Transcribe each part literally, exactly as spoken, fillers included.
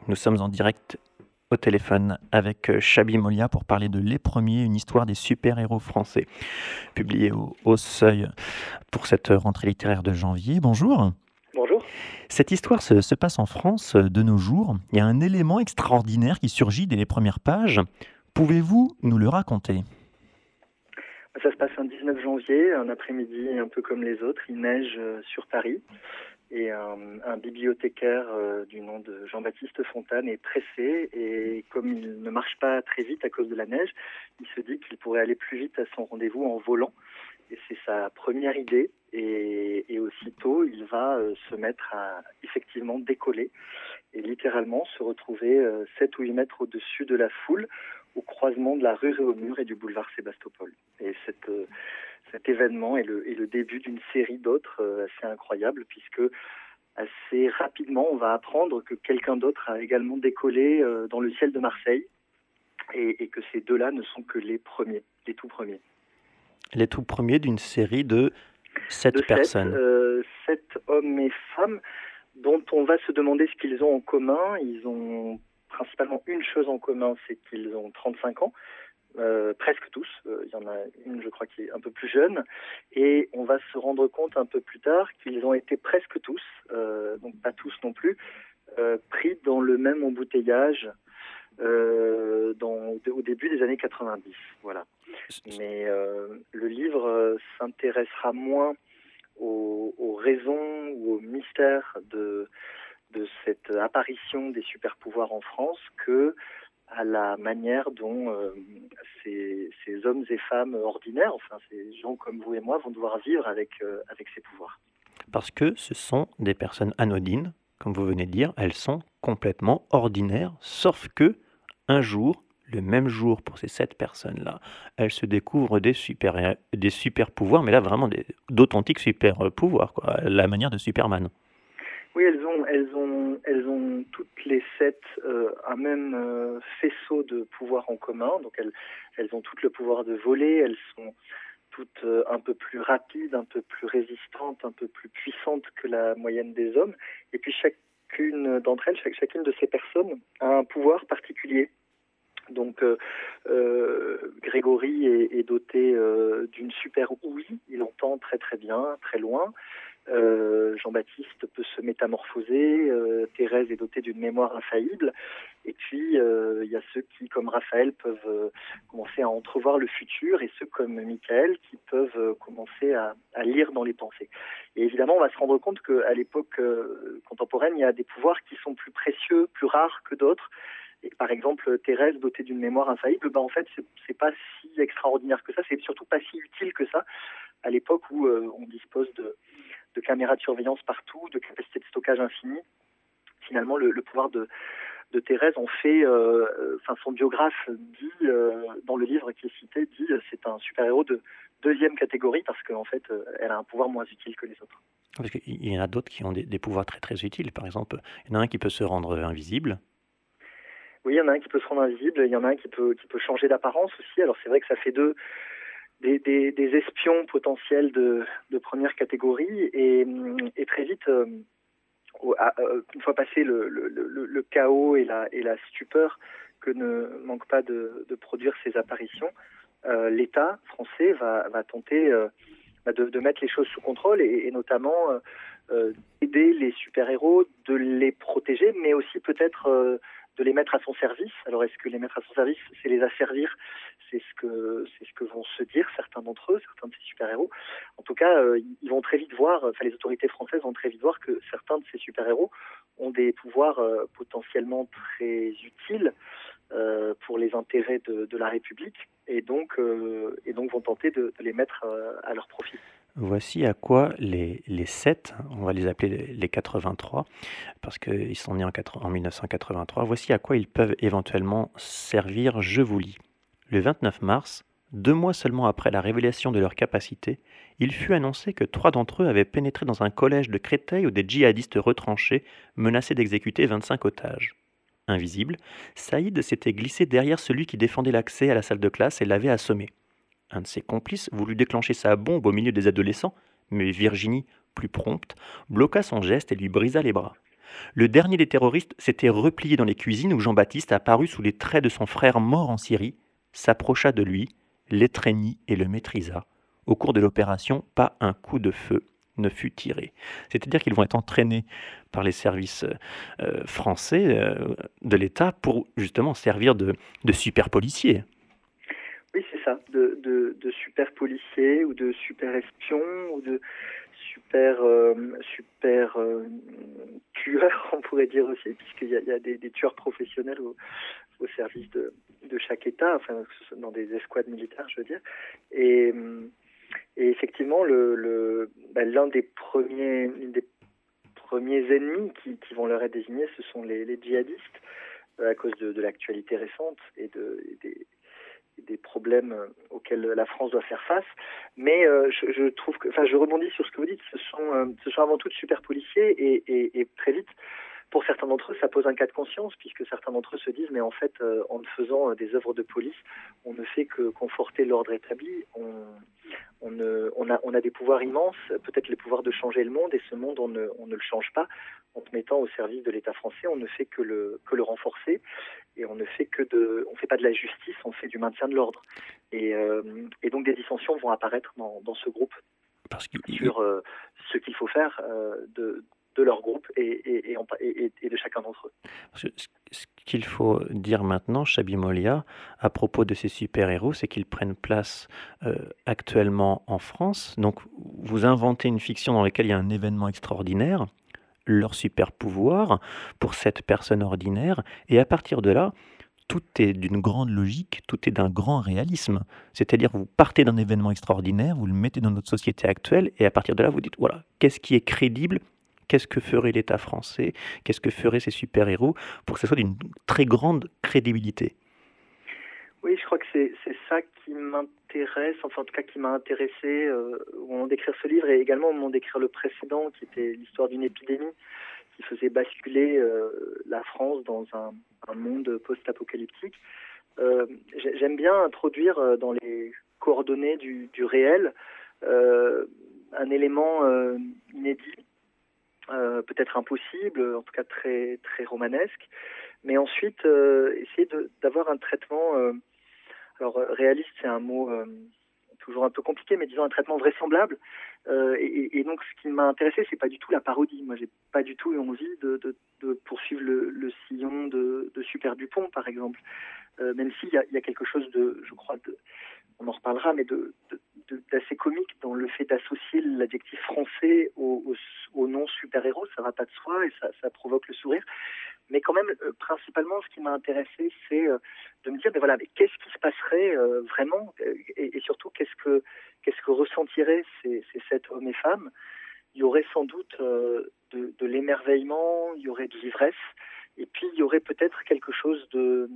Nous sommes en direct au téléphone avec euh, Chabi Molia pour parler de Les Premiers, une histoire des super-héros français, publié au, au Seuil pour cette rentrée littéraire de janvier. Bonjour. Bonjour. Cette histoire se, se passe en France euh, de nos jours. Il y a un élément extraordinaire qui surgit dès les premières pages. Pouvez-vous nous le raconter ? Ça se passe un dix-neuf janvier, un après-midi un peu comme les autres. Il neige euh, sur Paris et un, un bibliothécaire euh, du nom de Jean-Baptiste Fontane est pressé et comme il ne marche pas très vite à cause de la neige, il se dit qu'il pourrait aller plus vite à son rendez-vous en volant. Et c'est sa première idée et, et aussitôt il va euh, se mettre à effectivement décoller et littéralement se retrouver euh, sept ou huit mètres au-dessus de la foule au croisement de la rue Réaumur et du boulevard Sébastopol. Et cette, euh, cet événement est le, est le début d'une série d'autres euh, assez incroyables puisque assez rapidement on va apprendre que quelqu'un d'autre a également décollé euh, dans le ciel de Marseille et, et que ces deux-là ne sont que les premiers, les tout premiers. Les tout premiers d'une série de sept de personnes. Sept, euh, sept hommes et femmes dont on va se demander ce qu'ils ont en commun. Ils ont principalement une chose en commun, c'est qu'ils ont trente-cinq ans, euh, presque tous. Euh, il y en a une, je crois, qui est un peu plus jeune. Et on va se rendre compte un peu plus tard qu'ils ont été presque tous, euh, donc pas tous non plus, euh, pris dans le même embouteillage euh, dans, au début des années quatre-vingt-dix. Voilà. Mais euh, le livre euh, s'intéressera moins aux, aux raisons ou aux mystères de, de cette apparition des super-pouvoirs en France que à la manière dont euh, ces, ces hommes et femmes ordinaires, enfin ces gens comme vous et moi, vont devoir vivre avec, euh, avec ces pouvoirs. Parce que ce sont des personnes anodines, comme vous venez de dire, elles sont complètement ordinaires, sauf que un jour, le même jour pour ces sept personnes-là, elles se découvrent des super, des super pouvoirs, mais là vraiment des, d'authentiques super pouvoirs, quoi, à la manière de Superman. Oui, elles ont, elles ont, elles ont toutes les sept euh, un même euh, faisceau de pouvoir en commun. Donc elles, elles ont toutes le pouvoir de voler. Elles sont toutes euh, un peu plus rapides, un peu plus résistantes, un peu plus puissantes que la moyenne des hommes. Et puis chacune d'entre elles, chaque, chacune de ces personnes a un pouvoir particulier. Donc euh, euh, Grégory est, est doté euh, d'une super ouïe. Il entend très très bien, très loin. Euh, Jean-Baptiste peut se métamorphoser, euh, Thérèse est dotée d'une mémoire infaillible, et puis euh, il y a ceux qui, comme Raphaël, peuvent euh, commencer à entrevoir le futur, et ceux comme Michael qui peuvent euh, commencer à, à lire dans les pensées. Et évidemment, on va se rendre compte qu'à l'époque euh, contemporaine, il y a des pouvoirs qui sont plus précieux, plus rares que d'autres. Et par exemple, Thérèse, dotée d'une mémoire infaillible, ben en fait, c'est, c'est pas si extraordinaire que ça, c'est surtout pas si utile que ça, à l'époque où euh, on dispose de de caméras de surveillance partout, de capacité de stockage infinie. Finalement, le, le pouvoir de, de Thérèse en fait, euh, enfin son biographe dit, euh, dans le livre qui est cité, dit euh, c'est un super-héros de deuxième catégorie parce qu'en fait, euh, elle a un pouvoir moins utile que les autres. Parce qu'il y en a d'autres qui ont des, des pouvoirs très très utiles. Par exemple, il y en a un qui peut se rendre invisible. Oui, il y en a un qui peut se rendre invisible, il y en a un qui peut, qui peut changer d'apparence aussi. Alors c'est vrai que ça fait deux... Des, des, des espions potentiels de, de première catégorie et, et très vite, euh, une fois passé le, le, le, le chaos et la, et la stupeur que ne manque pas de, de produire ces apparitions, euh, l'État français va, va tenter euh, de, de mettre les choses sous contrôle et, et notamment euh, euh, aider les super-héros, de les protéger, mais aussi peut-être euh, de les mettre à son service. Alors est-ce que les mettre à son service, c'est les asservir ? C'est ce que c'est ce que vont se dire certains d'entre eux, certains de ces super-héros. En tout cas, euh, ils vont très vite voir, enfin les autorités françaises vont très vite voir que certains de ces super-héros ont des pouvoirs euh, potentiellement très utiles euh, pour les intérêts de, de la République et donc euh, et donc vont tenter de, de les mettre euh, à leur profit. Voici à quoi les, les sept, on va les appeler les, les quatre-vingt-trois, parce qu'ils sont nés en, en mille neuf cent quatre-vingt-trois, voici à quoi ils peuvent éventuellement servir, je vous lis. Le vingt-neuf mars, deux mois seulement après la révélation de leurs capacités, il fut annoncé que trois d'entre eux avaient pénétré dans un collège de Créteil où des djihadistes retranchés menaçaient d'exécuter vingt-cinq otages. Invisible, Saïd s'était glissé derrière celui qui défendait l'accès à la salle de classe et l'avait assommé. Un de ses complices voulut déclencher sa bombe au milieu des adolescents, mais Virginie, plus prompte, bloqua son geste et lui brisa les bras. Le dernier des terroristes s'était replié dans les cuisines où Jean-Baptiste, apparu sous les traits de son frère mort en Syrie, s'approcha de lui, l'étreignit et le maîtrisa. Au cours de l'opération, pas un coup de feu ne fut tiré. C'est-à-dire qu'ils vont être entraînés par les services euh, français euh, de l'État pour justement servir de, de super policiers. Oui, c'est ça, de, de, de super policiers ou de super espions ou de super euh, super euh, tueurs, on pourrait dire aussi, puisqu'il y a, il y a des, des tueurs professionnels au, au service de, de chaque État, enfin dans des escouades militaires, je veux dire. Et, et effectivement, le, le, bah, l'un des premiers, l'une des premiers ennemis qui, qui vont leur être désignés, ce sont les, les djihadistes, à cause de, de l'actualité récente et, de, et des des problèmes auxquels la France doit faire face. Mais euh, je, je trouve que, enfin, je rebondis sur ce que vous dites. Ce sont, euh, ce sont avant tout de super policiers et, et, et très vite, pour certains d'entre eux, ça pose un cas de conscience puisque certains d'entre eux se disent, mais en fait, euh, en faisant euh, des œuvres de police, on ne fait que conforter l'ordre établi. On, on, ne, on, a, on a des pouvoirs immenses, peut-être les pouvoirs de changer le monde, et ce monde, on ne, on ne le change pas. En se mettant au service de l'État français, on ne fait que le, que le renforcer. Et on ne fait que de, on fait pas de la justice, on fait du maintien de l'ordre. Et, euh, et donc des dissensions vont apparaître dans, dans ce groupe Parce que, sur euh, ce qu'il faut faire euh, de, de leur groupe et, et, et, en, et, et de chacun d'entre eux. Parce que ce qu'il faut dire maintenant, Chabi Molia, à propos de ces super-héros, c'est qu'ils prennent place euh, actuellement en France. Donc vous inventez une fiction dans laquelle il y a un événement extraordinaire, leur super pouvoir pour cette personne ordinaire, et à partir de là, tout est d'une grande logique, tout est d'un grand réalisme. C'est-à-dire, vous partez d'un événement extraordinaire, vous le mettez dans notre société actuelle, et à partir de là, vous dites, voilà, qu'est-ce qui est crédible? Qu'est-ce que ferait l'État français? Qu'est-ce que feraient ces super-héros pour que ce soit d'une très grande crédibilité? Oui, je crois que c'est, c'est ça qui m'intéresse, enfin en tout cas qui m'a intéressé euh, au moment d'écrire ce livre et également au moment d'écrire le précédent, qui était l'histoire d'une épidémie qui faisait basculer euh, la France dans un, un monde post-apocalyptique. Euh, j'aime bien introduire euh, dans les coordonnées du, du réel euh, un élément euh, inédit, euh, peut-être impossible, en tout cas très, très romanesque, mais ensuite euh, essayer de, d'avoir un traitement, euh, alors réaliste c'est un mot euh, toujours un peu compliqué, mais disons un traitement vraisemblable. Euh, et, et donc, ce qui m'a intéressé, c'est pas du tout la parodie. Moi, j'ai pas du tout eu envie de, de, de poursuivre le, le sillon de, de Super Dupont, par exemple. Euh, même s'il y a, il y a quelque chose de, je crois, de, on en reparlera, mais de, de, de, d'assez comique dans le fait d'associer l'adjectif français au, au, au nom super-héros. Ça va pas de soi et ça, ça provoque le sourire. Mais quand même, euh, principalement, ce qui m'a intéressé, c'est euh, de me dire, mais voilà, mais qu'est-ce qui se passerait euh, vraiment, euh, et, et surtout, qu'est-ce que qu'est-ce que ressentiraient ces, ces sept hommes et femmes. Il y aurait sans doute euh, de, de l'émerveillement, il y aurait de l'ivresse, et puis il y aurait peut-être quelque chose de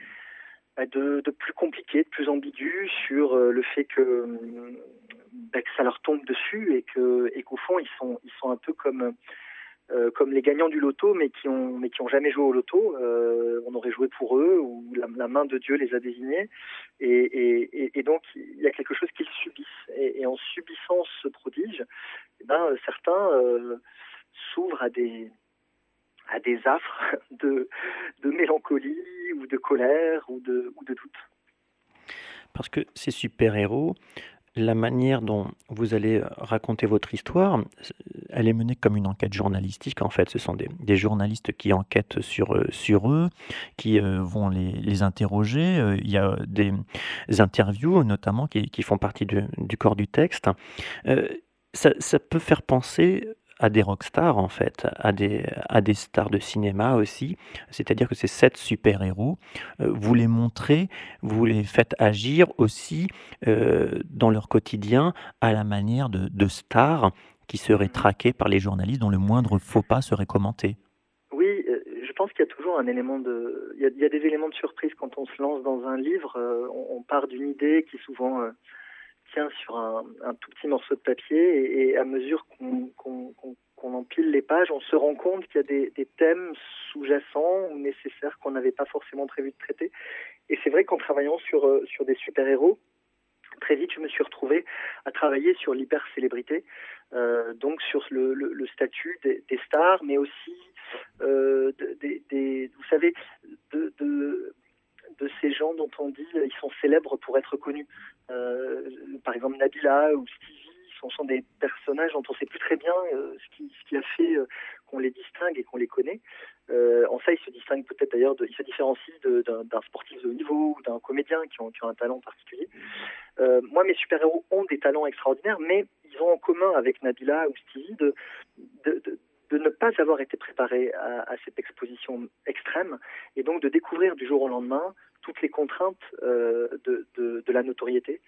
de, de plus compliqué, de plus ambigu sur euh, le fait que, bah, que ça leur tombe dessus et que et qu'au fond, ils sont ils sont un peu comme Euh, comme les gagnants du loto, mais qui ont, mais qui ont jamais joué au loto. Euh, on aurait joué pour eux, ou la, la main de Dieu les a désignés. Et, et, et donc, il y a quelque chose qu'ils subissent. Et, et en subissant ce prodige, eh ben, certains euh, s'ouvrent à des, à des affres de, de mélancolie, ou de colère, ou de, ou de doute. Parce que ces super-héros, la manière dont vous allez raconter votre histoire, elle est menée comme une enquête journalistique en fait. Ce sont des, des journalistes qui enquêtent sur, sur eux, qui euh, vont les, les interroger. Euh, il y a des interviews notamment qui, qui font partie du, du corps du texte. Euh, ça, ça peut faire penser à des rockstars en fait, à des, à des stars de cinéma aussi. C'est-à-dire que ces sept super-héros, euh, vous les montrez, vous les faites agir aussi euh, dans leur quotidien à la manière de, de stars qui seraient traquées par les journalistes dont le moindre faux pas serait commenté. Oui, euh, je pense qu'il y a toujours un élément de... Il y a, il y a des éléments de surprise quand on se lance dans un livre. Euh, on, on part d'une idée qui souvent... Euh, tient sur un, un tout petit morceau de papier et, et à mesure qu'on, qu'on, qu'on, qu'on empile les pages, on se rend compte qu'il y a des, des thèmes sous-jacents ou nécessaires qu'on n'avait pas forcément prévu de traiter. Et c'est vrai qu'en travaillant sur, sur des super-héros, très vite, je me suis retrouvé à travailler sur l'hypercélébrité, euh, donc sur le, le, le statut des, des stars, mais aussi euh, de- des, des- vous savez, de, de, de ces gens dont on dit ils sont célèbres pour être connus. Euh, par exemple, Nabila ou Stevie sont, sont des personnages dont on ne sait plus très bien euh, ce, qui, ce qui a fait euh, qu'on les distingue et qu'on les connaît. Euh, en ça, ils se distinguent peut-être d'ailleurs, de, ils se différencient de- d'un d'un sportif de haut niveau ou d'un comédien qui ont, qui ont un talent particulier. Euh, moi, mes super-héros ont des talents extraordinaires, mais ils ont en commun avec Nabila ou Stevie de, de, de, de ne pas avoir été préparés à, à cette exposition extrême et donc de découvrir du jour au lendemain toutes les contraintes euh, de, de, de la notoriété,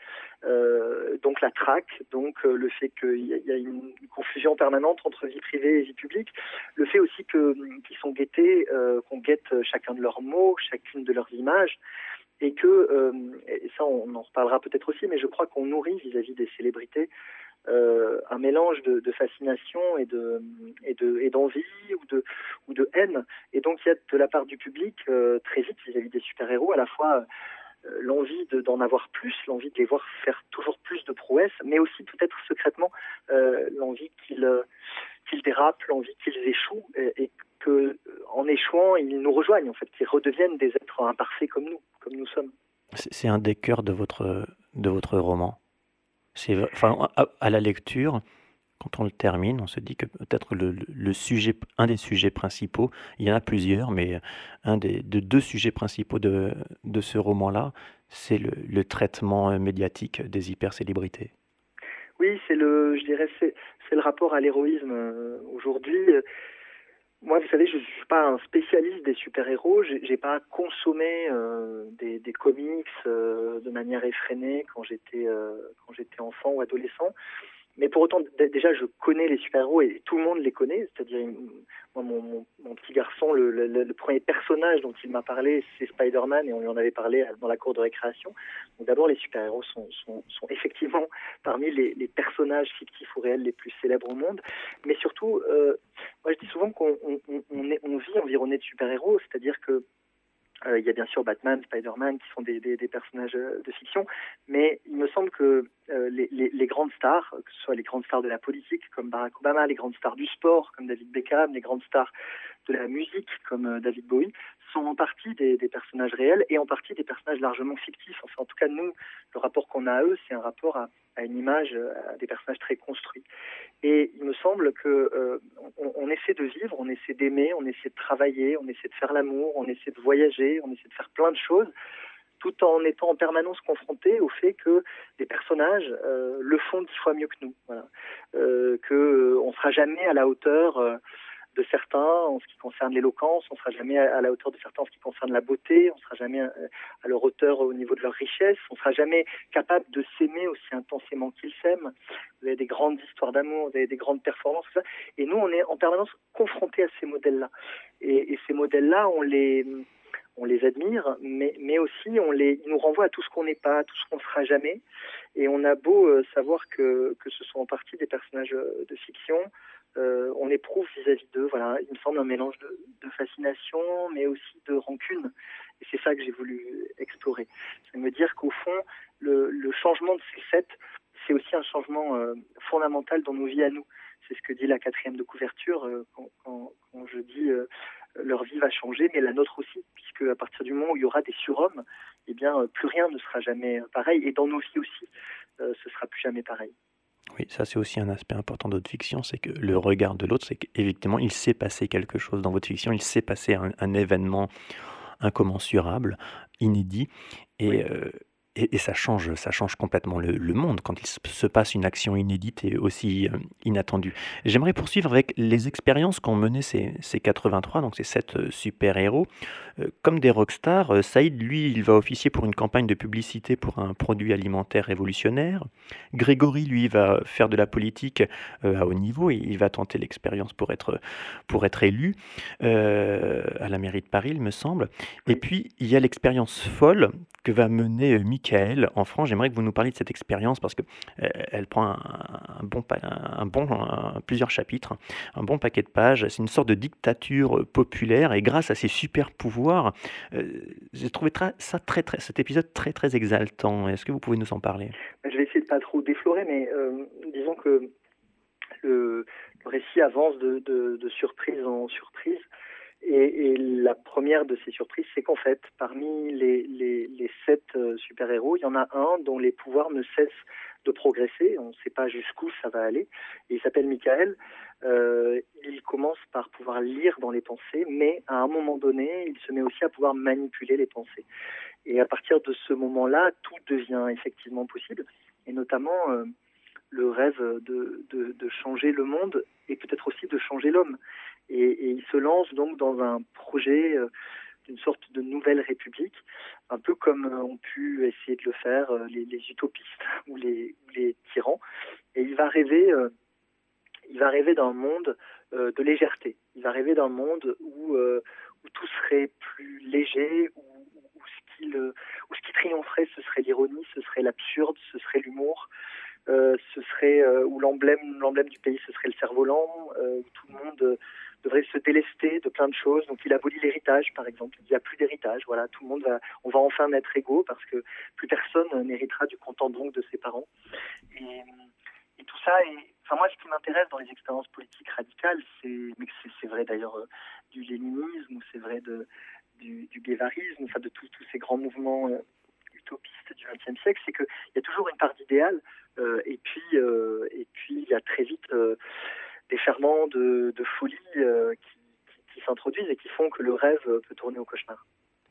euh, donc la traque, donc euh, le fait qu'il y, a- il y a une confusion permanente entre vie privée et vie publique, le fait aussi que qu'ils sont guettés, euh, qu'on guette chacun de leurs mots, chacune de leurs images, et que, euh, et ça on en reparlera peut-être aussi, mais je crois qu'on nourrit vis-à-vis des célébrités euh, un mélange de, de fascination et de et de et d'envie ou de ou de haine. Et donc il y a de la part du public euh, très vite vis-à-vis des super-héros à la fois euh, l'envie de, d'en avoir plus, l'envie de les voir faire toujours plus de prouesses, mais aussi peut-être secrètement euh, l'envie qu'ils euh, qu'ils dérapent, l'envie qu'ils échouent et, et que euh, en échouant ils nous rejoignent en fait, qu'ils redeviennent des êtres imparfaits comme nous, comme nous sommes. C'est c'est un des cœurs de votre, de votre roman. C'est, v- enfin, à, à la lecture, quand on le termine, on se dit que peut-être le, le- le sujet, un des sujets principaux, il y en a plusieurs, mais un des de deux sujets principaux de, de ce roman-là, c'est le, le traitement euh, médiatique des hypercélébrités. Oui, c'est le, je dirais, c'est, c'est le rapport à l'héroïsme euh, aujourd'hui. Euh, Moi, vous savez, je ne suis pas un spécialiste des super-héros. J'ai, j'ai pas consommé euh, des, des comics euh, de manière effrénée quand j'étais euh, quand j'étais enfant ou adolescent. Mais pour autant, d- déjà, je connais les super-héros et tout le monde les connaît. C'est-à-dire, il- moi, mon, mon, mon petit garçon, le, le, le premier personnage dont il m'a parlé, c'est Spider-Man et on lui en avait parlé dans la cour de récréation. Donc d'abord, les super-héros sont, sont, sont effectivement parmi les, les personnages fictifs ou réels les plus célèbres au monde. Mais surtout, euh, moi, je dis souvent qu'on on, on, on est, on vit environné de super-héros, c'est-à-dire que euh, il y a bien sûr Batman, Spider-Man qui sont des, des, des personnages euh, de fiction, mais il me semble que euh, les, les, les grandes stars, que ce soit les grandes stars de la politique comme Barack Obama, les grandes stars du sport comme David Beckham, les grandes stars de la musique comme euh, David Bowie, sont en partie des, des personnages réels et en partie des personnages largement fictifs. Enfin, en tout cas, nous, le rapport qu'on a à eux, c'est un rapport à, à une image, à des personnages très construits. Et il me semble que euh, on, on essaie de vivre, on essaie d'aimer, on essaie de travailler, on essaie de faire l'amour, on essaie de voyager, on essaie de faire plein de choses, tout en étant en permanence confronté au fait que des personnages euh, le font dix fois mieux que nous. Voilà. Euh, que euh, on sera jamais à la hauteur euh, de certains en ce qui concerne l'éloquence, on ne sera jamais à la hauteur de certains en ce qui concerne la beauté, on ne sera jamais à leur hauteur au niveau de leur richesse, on ne sera jamais capable de s'aimer aussi intensément qu'ils s'aiment. Vous avez des grandes histoires d'amour, vous avez des grandes performances, tout ça. Et nous, on est en permanence confrontés à ces modèles-là. Et, et ces modèles-là, on les, on les admire, mais, mais aussi on les, ils nous renvoient à tout ce qu'on n'est pas, à tout ce qu'on ne sera jamais. Et on a beau euh, savoir que, que ce sont en partie des personnages de fiction, Euh, on éprouve vis-à-vis d'eux, voilà, il me semble un mélange de, de fascination, mais aussi de rancune. Et c'est ça que j'ai voulu explorer. C'est me dire qu'au fond, le, le changement de ces sept, c'est aussi un changement euh, fondamental dans nos vies à nous. C'est ce que dit la quatrième de couverture euh, quand, quand, quand je dis euh, leur vie va changer, mais la nôtre aussi, puisque à partir du moment où il y aura des surhommes, eh bien, euh, plus rien ne sera jamais pareil. Et dans nos vies aussi, euh, ce sera plus jamais pareil. Oui, ça c'est aussi un aspect important de votre fiction, c'est que le regard de l'autre, c'est qu'évidemment, il s'est passé quelque chose dans votre fiction, il s'est passé un, un événement incommensurable, inédit, et, Oui. euh, et, et ça change, ça change complètement le, le monde quand il se se passe une action inédite et aussi euh, inattendue. J'aimerais poursuivre avec les expériences qu'ont menées ces, ces quatre-vingt-trois, donc ces sept euh, super-héros. Euh, comme des rockstars, euh, Saïd, lui, il va officier pour une campagne de publicité pour un produit alimentaire révolutionnaire. Grégory, lui, va faire de la politique euh, à haut niveau et il va tenter l'expérience pour être, pour être élu euh, à la mairie de Paris, il me semble. Et Oui. puis, il y a l'expérience folle que va mener euh, Mickey Michael en France. J'aimerais que vous nous parliez de cette expérience parce que euh, elle prend un, un bon, pa- un bon un- plusieurs chapitres, un bon paquet de pages. C'est une sorte de dictature euh, populaire et grâce à ses super pouvoirs, euh, j'ai trouvé tra- ça très, très, cet épisode très très exaltant. Est-ce que vous pouvez nous en parler? Je vais essayer de pas trop déflorer, mais euh, disons que le, le récit avance de, de, de surprise en surprise. Et, et la première de ces surprises, c'est qu'en fait, parmi les, les, les sept euh, super-héros, il y en a un dont les pouvoirs ne cessent de progresser. On ne sait pas jusqu'où ça va aller. Et il s'appelle Michael. Euh, il commence par pouvoir lire dans les pensées, mais à un moment donné, il se met aussi à pouvoir manipuler les pensées. Et à partir de ce moment-là, tout devient effectivement possible, et notamment euh, le rêve de, de, de changer le monde et peut-être aussi de changer l'homme. Et, et il se lance donc dans un projet euh, d'une sorte de nouvelle république, un peu comme euh, ont pu essayer de le faire euh, les, les utopistes ou les, ou les tyrans. Et il va rêver, euh, il va rêver d'un monde euh, de légèreté. Il va rêver d'un monde où, euh, où tout serait plus léger, où, où, ce qui le, où ce qui triompherait, ce serait l'ironie, ce serait l'absurde, ce serait l'humour. Euh, ce serait euh, où l'emblème l'emblème du pays ce serait le cerf-volant, euh, où tout le monde euh, devrait se délester de plein de choses. Donc il abolit l'héritage, par exemple. Il n'y a plus d'héritage. Voilà, tout le monde va, on va enfin être égaux parce que plus personne n'héritera du compte en banque de ses parents. Et, et tout ça. Et, enfin moi, ce qui m'intéresse dans les expériences politiques radicales, c'est, mais c'est, c'est vrai d'ailleurs euh, du léninisme, ou c'est vrai de du, du guévarisme, enfin de tous tous ces grands mouvements euh, utopistes du vingtième siècle, c'est qu'il y a toujours une part d'idéal. Euh, et puis, euh, et puis, il y a très vite euh, des ferments de, de folie euh, qui, qui, qui s'introduisent et qui font que le rêve peut tourner au cauchemar.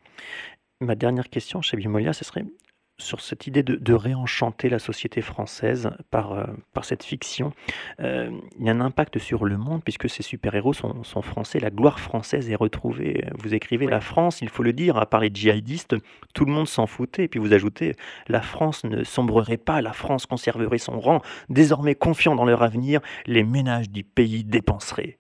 Ma dernière question, Chabib Molia, ce serait sur cette idée de, de réenchanter la société française par, euh, par cette fiction. Euh, il y a un impact sur le monde puisque ces super-héros sont, sont français. La gloire française est retrouvée. Vous écrivez Oui. la France, il faut le dire, à part les djihadistes, tout le monde s'en foutait. Et puis vous ajoutez, la France ne sombrerait pas, la France conserverait son rang. Désormais confiants dans leur avenir, les ménages du pays dépenseraient.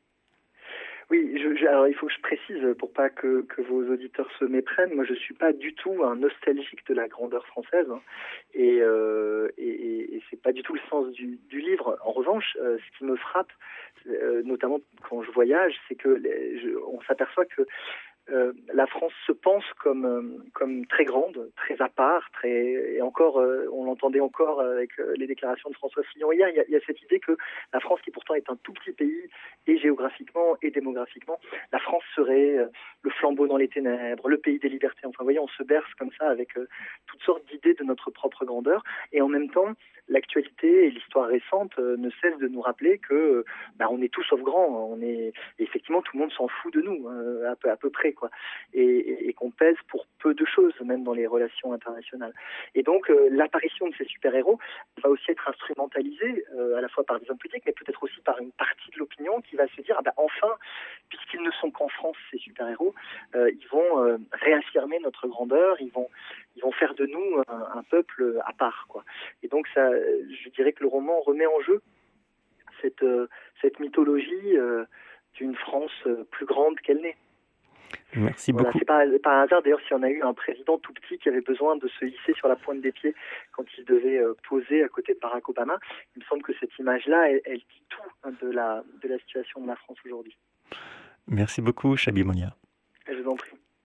Oui, je, je, alors il faut que je précise pour pas que, que vos auditeurs se méprennent. Moi, je suis pas du tout un nostalgique de la grandeur française, hein, et, euh, et, et, et c'est pas du tout le sens du, du livre. En revanche, euh, ce qui me frappe, euh, notamment quand je voyage, c'est que les, je, on s'aperçoit que Euh, la France se pense comme euh, comme très grande, très à part, très et encore, euh, on l'entendait encore avec euh, les déclarations de François Fillon hier. Il y, a, il y a cette idée que la France, qui pourtant est un tout petit pays, et géographiquement et démographiquement, la France serait euh, le flambeau dans les ténèbres, le pays des libertés. Enfin, vous voyez, on se berce comme ça avec euh, toutes sortes d'idées de notre propre grandeur, et en même temps, l'actualité et l'histoire récente euh, ne cessent de nous rappeler que euh, bah, on est tous sauf grands. On est et effectivement, tout le monde s'en fout de nous, euh, à peu à peu près, quoi, et, et, et qu'on pèse pour peu de choses, même dans les relations internationales. Et donc, euh, l'apparition de ces super-héros va aussi être instrumentalisée, euh, à la fois par des hommes politiques, mais peut-être aussi par une partie de l'opinion qui va se dire, ah bah, enfin, puisqu'ils ne sont qu'en France, ces super-héros, euh, ils vont euh, réaffirmer notre grandeur, ils vont, ils vont faire de nous un, un peuple à part, quoi. Et donc, ça, je dirais que le roman remet en jeu cette, euh, cette mythologie euh, d'une France euh, plus grande qu'elle n'est. Merci Voilà, beaucoup. c'est pas, pas un hasard d'ailleurs si on a eu un président tout petit qui avait besoin de se hisser sur la pointe des pieds quand il devait euh, poser à côté de Barack Obama. Il me semble que cette image-là, elle, elle dit tout, hein, de la, de la situation de la France aujourd'hui. Merci beaucoup, Chabib Molia. Je vous en prie.